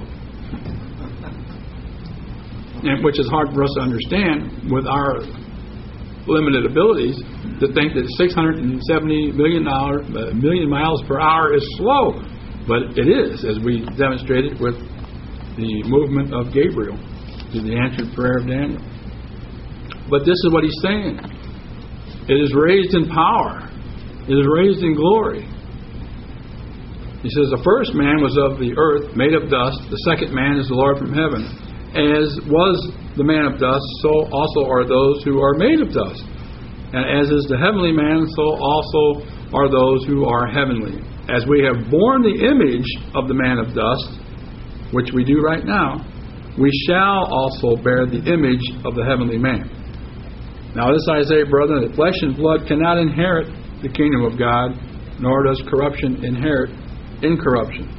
And which is hard for us to understand with our limited abilities to think that six hundred seventy million, hour, uh, million miles per hour is slow. But it is, as we demonstrated with the movement of Gabriel to the answered prayer of Daniel. But this is what he's saying. It is raised in power. It is raised in glory. He says the first man was of the earth, made of dust. The second man is the Lord from heaven. As was the man of dust, so also are those who are made of dust. And as is the heavenly man, so also are those who are heavenly. As we have borne the image of the man of dust, which we do right now, we shall also bear the image of the heavenly man. Now this I say, brethren, that flesh and blood cannot inherit the kingdom of God, nor does corruption inherit incorruption.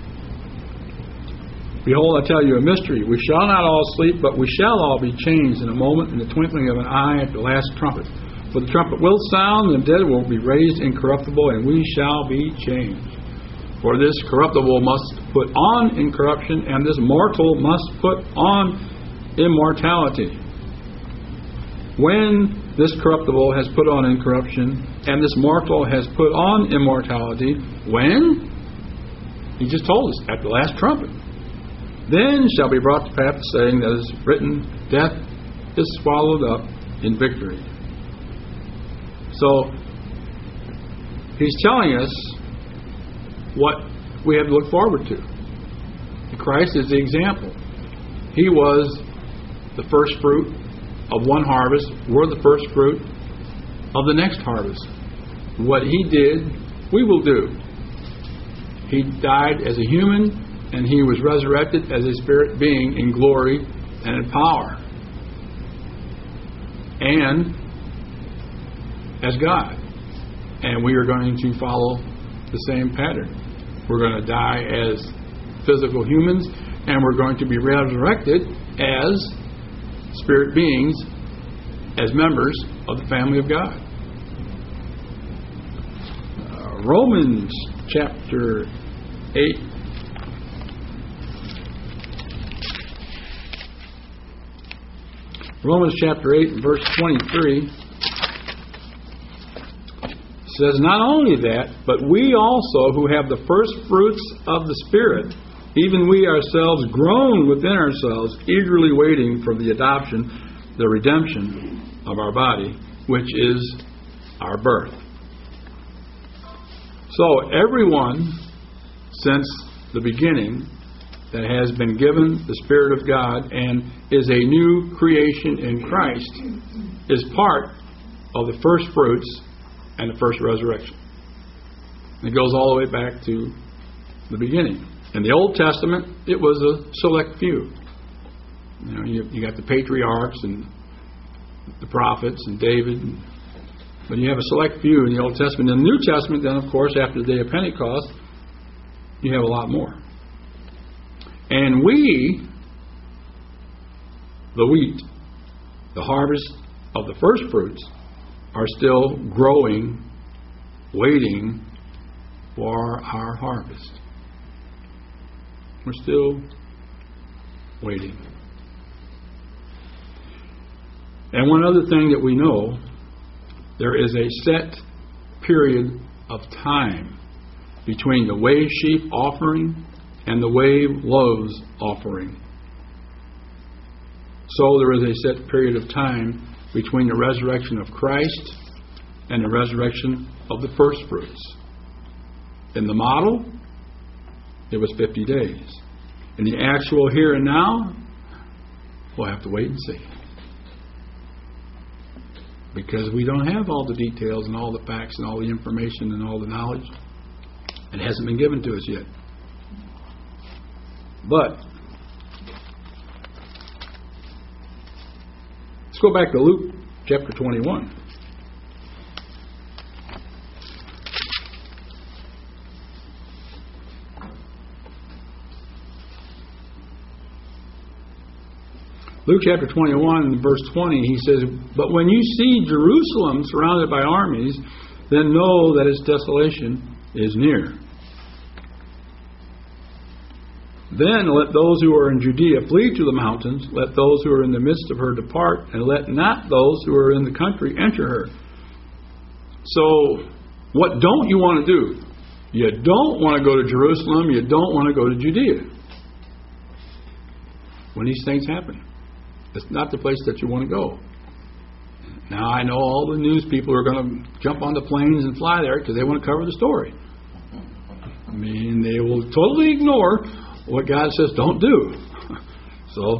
Behold, I tell you a mystery. We shall not all sleep, but we shall all be changed in a moment, in the twinkling of an eye, at the last trumpet. For the trumpet will sound, and the dead will be raised incorruptible, and we shall be changed. For this corruptible must put on incorruption, and this mortal must put on immortality. When this corruptible has put on incorruption, and this mortal has put on immortality, when? He just told us, at the last trumpet. Then shall be brought to pass the saying that is written, death is swallowed up in victory. So, he's telling us what we have to look forward to. Christ is the example. He was the first fruit of one harvest. We're the first fruit of the next harvest. What he did, we will do. He died as a human, and he was resurrected as a spirit being in glory and in power. And as God. And we are going to follow the same pattern. We're going to die as physical humans, and we're going to be resurrected as spirit beings, as members of the family of God. Uh, Romans chapter eight. Romans chapter eight and verse twenty-three says not only that, but we also who have the first fruits of the Spirit, even we ourselves groan within ourselves, eagerly waiting for the adoption, the redemption of our body, which is our birth. So everyone since the beginning that has been given the Spirit of God and is a new creation in Christ is part of the first fruits and the first resurrection. It goes all the way back to the beginning. In the Old Testament, it was a select few. You know, you, you got the patriarchs and the prophets and David, and, but you have a select few in the Old Testament. In the New Testament, then, of course, after the day of Pentecost, you have a lot more. And we, the wheat, the harvest of the first fruits, are still growing, waiting for our harvest. We're still waiting. And one other thing that we know, there is a set period of time between the wave sheaf offering and the wave loaves offering. So there is a set period of time between the resurrection of Christ and the resurrection of the first fruits. In the model, it was fifty days. In the actual here and now, we'll have to wait and see. Because we don't have all the details and all the facts and all the information and all the knowledge. It hasn't been given to us yet. But let's go back to Luke chapter twenty-one. Luke chapter twenty-one, verse twenty, he says, "But when you see Jerusalem surrounded by armies, then know that its desolation is near. Then let those who are in Judea flee to the mountains. Let those who are in the midst of her depart, and let not those who are in the country enter her." So, what don't you want to do? You don't want to go to Jerusalem. You don't want to go to Judea. When these things happen, it's not the place that you want to go. Now, I know all the news people are going to jump on the planes and fly there because they want to cover the story. I mean, they will totally ignore what God says don't do. So,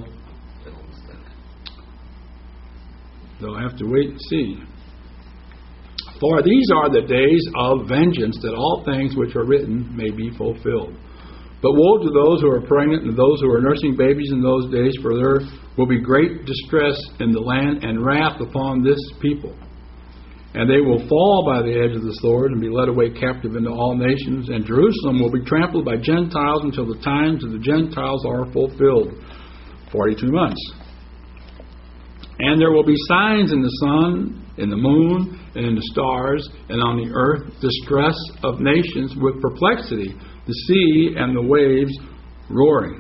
they'll have to wait and see. "For these are the days of vengeance, that all things which are written may be fulfilled. But woe to those who are pregnant and those who are nursing babies in those days, for there will be great distress in the land and wrath upon this people. And they will fall by the edge of the sword and be led away captive into all nations. And Jerusalem will be trampled by Gentiles until the times of the Gentiles are fulfilled." forty-two months. "And there will be signs in the sun, in the moon, and in the stars, and on the earth distress of nations with perplexity, the sea and the waves roaring."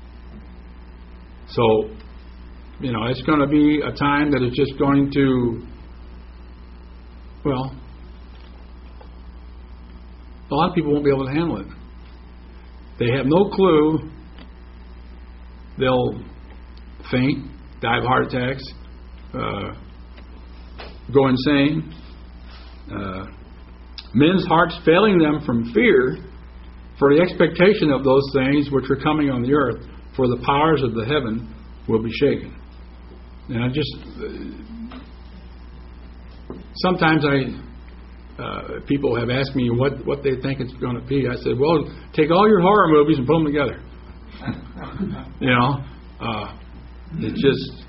So, you know, it's going to be a time that is just going to, well, a lot of people won't be able to handle it. They have no clue. They'll faint, die of heart attacks, uh, go insane. Uh, men's hearts failing them from fear for the expectation of those things which are coming on the earth, for the powers of the heaven will be shaken. And I just, uh, sometimes I, uh, people have asked me what, what they think it's going to be. I said, well, take all your horror movies and put them together. You know, uh, it's just,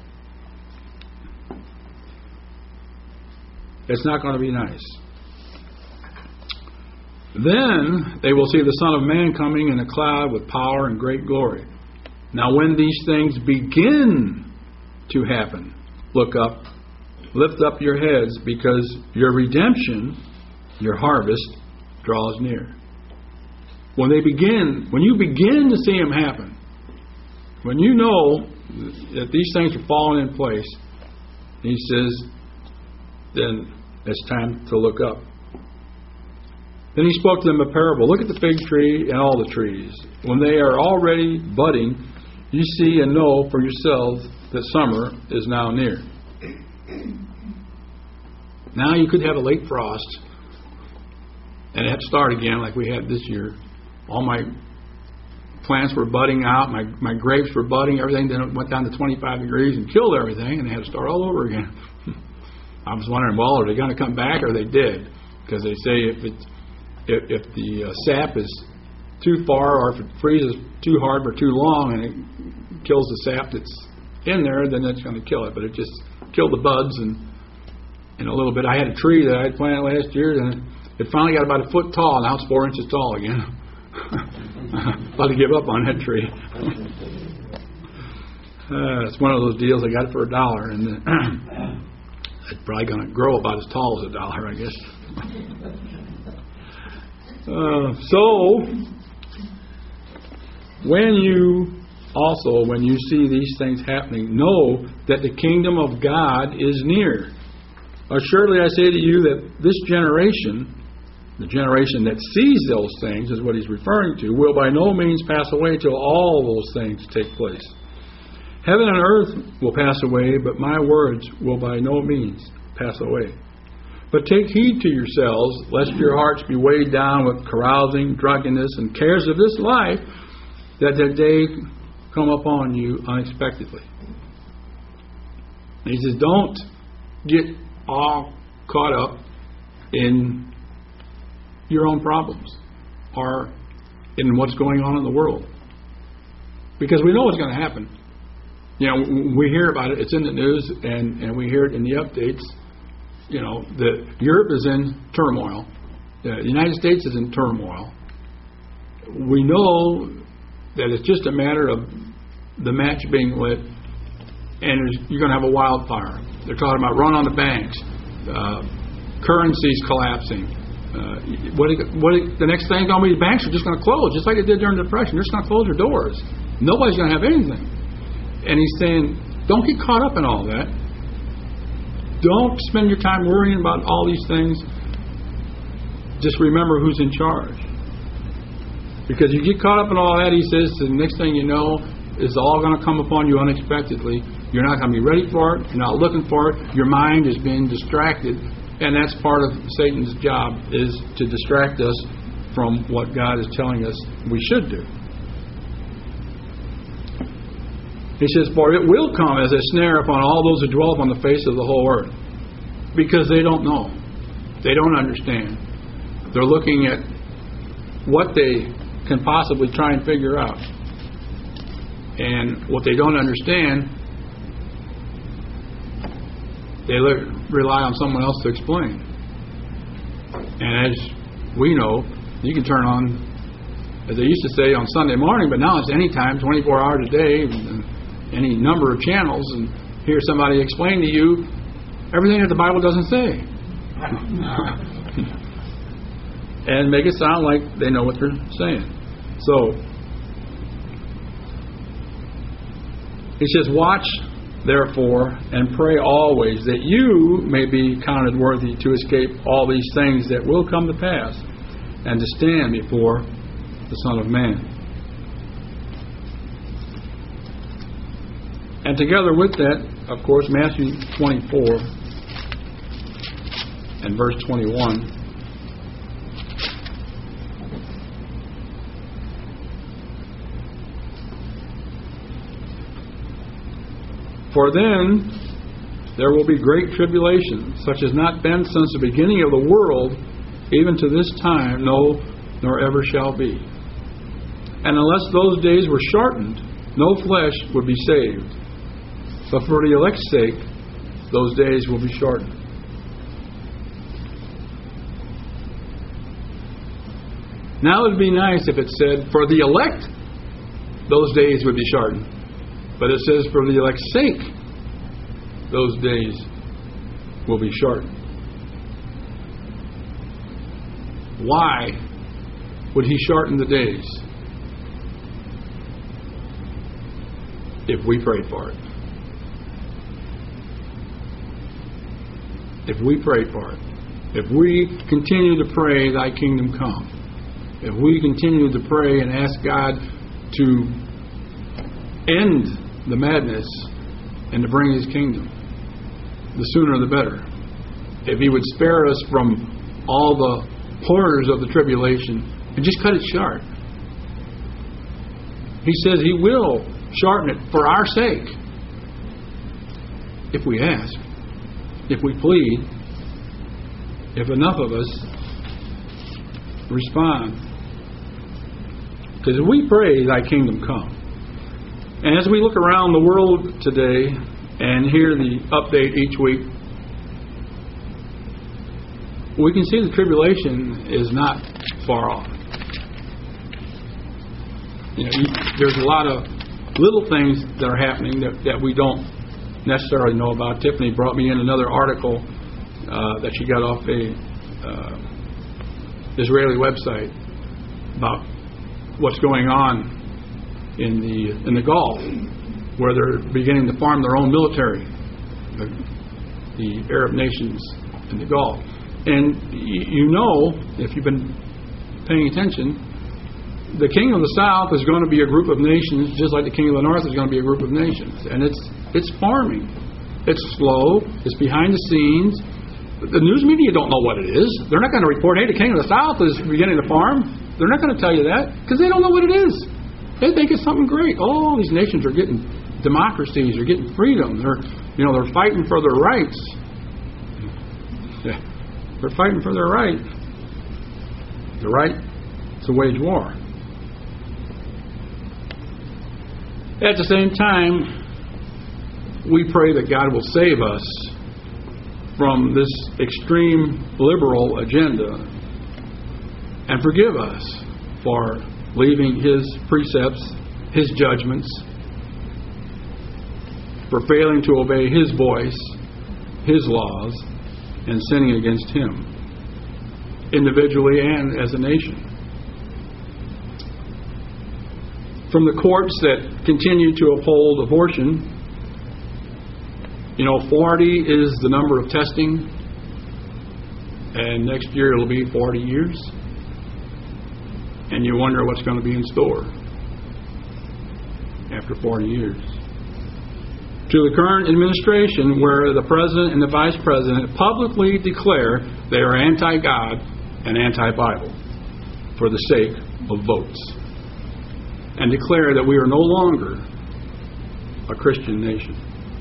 it's not going to be nice. "Then they will see the Son of Man coming in a cloud with power and great glory. Now when these things begin to happen, look up, lift up your heads, because your redemption, your harvest, draws near." When they begin, when you begin to see them happen, when you know that these things are falling in place, he says, then it's time to look up. Then he spoke to them a parable. Look at the fig tree and all the trees. When they are already budding, you see and know for yourselves that summer is now near. Now you could have a late frost and have to start again like we had this year. All my plants were budding out, my, my grapes were budding, everything. Then it went down to twenty-five degrees and killed everything, and they had to start all over again. I was wondering, well, are they going to come back, or they did? Because they say if it's If, if the uh, sap is too far, or if it freezes too hard or too long and it kills the sap that's in there, then that's going to kill it. But it just killed the buds. And in a little bit, I had a tree that I had planted last year, and it finally got about a foot tall. Now it's four inches tall again. About to give up on that tree. uh, it's one of those deals. I got it for a dollar, and uh, it's probably going to grow about as tall as a dollar, I guess. Uh, so, when you also, when you see these things happening, know that the kingdom of God is near. Assuredly I say to you that this generation, the generation that sees those things, is what he's referring to, will by no means pass away till all those things take place. Heaven and earth will pass away, but my words will by no means pass away. But take heed to yourselves, lest your hearts be weighed down with carousing, drunkenness, and cares of this life, that the day come upon you unexpectedly. And he says, don't get all caught up in your own problems or in what's going on in the world. Because we know what's going to happen. You know, we hear about it, it's in the news, and, and we hear it in the updates. You know, the Europe is in turmoil. The United States is in turmoil. We know that it's just a matter of the match being lit, and you're going to have a wildfire. They're talking about run on the banks, uh, currencies collapsing. Uh, what, what the next thing going to be? The banks are just going to close, just like it did during the Depression. They're just going to close their doors. Nobody's going to have anything. And he's saying, don't get caught up in all that. Don't spend your time worrying about all these things. Just remember who's in charge. Because you get caught up in all that, he says, the next thing you know, it's all going to come upon you unexpectedly. You're not going to be ready for it. You're not looking for it. Your mind is being distracted. And that's part of Satan's job, is to distract us from what God is telling us we should do. He says, for it will come as a snare upon all those who dwell upon the face of the whole earth. Because they don't know. They don't understand. They're looking at what they can possibly try and figure out. And what they don't understand, they rely on someone else to explain. And as we know, you can turn on, as they used to say, on Sunday morning, but now it's anytime, twenty-four hours a day, and any number of channels, and hear somebody explain to you everything that the Bible doesn't say. And make it sound like they know what they're saying. So, he says, watch, therefore, and pray always, that you may be counted worthy to escape all these things that will come to pass, and to stand before the Son of Man. And together with that, of course, Matthew twenty-four and verse twenty-one. For then there will be great tribulation, such as not been since the beginning of the world, even to this time, no, nor ever shall be. And unless those days were shortened, no flesh would be saved. But for the elect's sake, those days will be shortened. Now it would be nice if it said, for the elect, those days would be shortened. But it says, for the elect's sake, those days will be shortened. Why would he shorten the days? If we prayed for it. If we prayed for it. If we continue to pray, thy kingdom come. If we continue to pray and ask God to end the madness and to bring His kingdom, the sooner the better. If He would spare us from all the horrors of the tribulation and just cut it short. He says He will shorten it for our sake. If we ask, if we plead, if enough of us respond. Because if we pray, thy kingdom come. And as we look around the world today and hear the update each week, we can see the tribulation is not far off. You know, there's a lot of little things that are happening that, that we don't necessarily know about. Tiffany brought me in another article uh, that she got off a uh, Israeli website about what's going on in the in the Gulf, where they're beginning to farm their own military, the, the Arab nations in the Gulf. And y- you know, if you've been paying attention, the King of the South is going to be a group of nations, just like the King of the North is going to be a group of nations. And it's it's farming. It's slow. It's behind the scenes. The news media don't know what it is. They're not going to report, hey, the King of the South is beginning to farm. They're not going to tell you that because they don't know what it is. They think it's something great. Oh, these nations are getting democracies. They're getting freedom. They're, you know, they're fighting for their rights. Yeah, they're fighting for their right. The right to wage war. At the same time, we pray that God will save us from this extreme liberal agenda and forgive us for leaving His precepts, His judgments, for failing to obey His voice, His laws, and sinning against Him, individually and as a nation. From the courts that continue to uphold abortion, you know, forty is the number of testing, and next year it'll be forty years. And you wonder what's going to be in store after forty years. To the current administration, where the President and the Vice President publicly declare they are anti-God and anti-Bible for the sake of votes, and declare that we are no longer a Christian nation.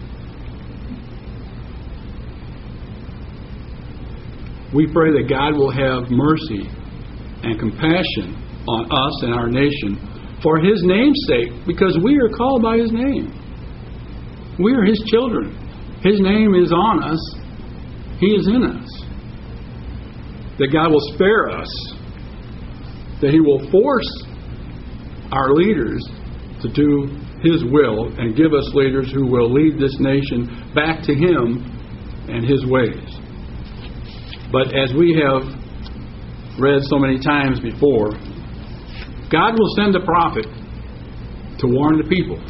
We pray that God will have mercy and compassion on us and our nation for His name's sake, because we are called by His name. We are His children. His name is on us. He is in us. That God will spare us. That He will force our leaders to do His will and give us leaders who will lead this nation back to Him and His ways. But as we have read so many times before, God will send a prophet to warn the people.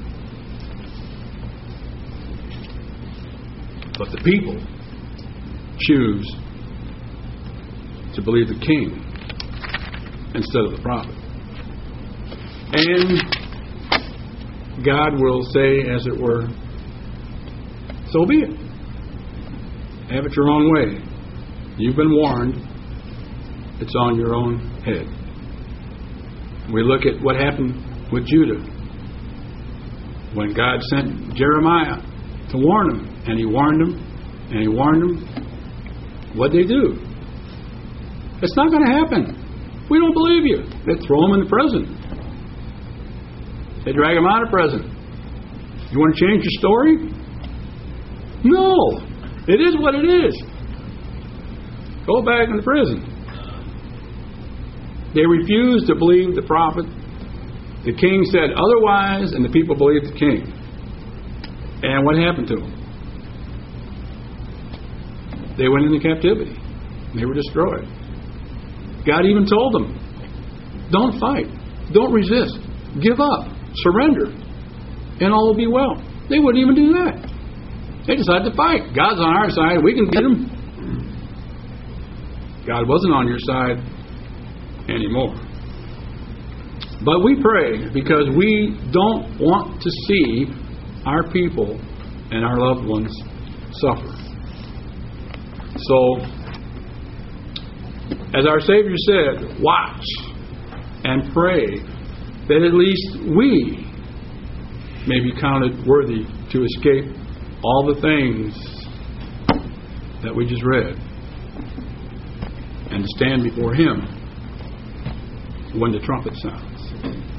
But the people choose to believe the king instead of the prophet. And God will say, as it were, so be it. Have it your own way. You've been warned. It's on your own head. We look at what happened with Judah when God sent Jeremiah to warn them, and he warned them, and he warned them. What'd they do? It's not going to happen. We don't believe you. They throw him in the prison. They drag him out of prison. You want to change your story? No. It is what it is. Go back in the prison. They refused to believe the prophet. The king said otherwise, and the people believed the king. And what happened to them? They went into captivity. They were destroyed. God even told them, don't fight. Don't resist. Give up. Surrender. And all will be well. They wouldn't even do that. They decided to fight. God's on our side. We can beat them. God wasn't on your side anymore. But we pray because we don't want to see our people and our loved ones suffer. So, as our Savior said, watch and pray that at least we may be counted worthy to escape all the things that we just read and to stand before Him when the trumpet sounds.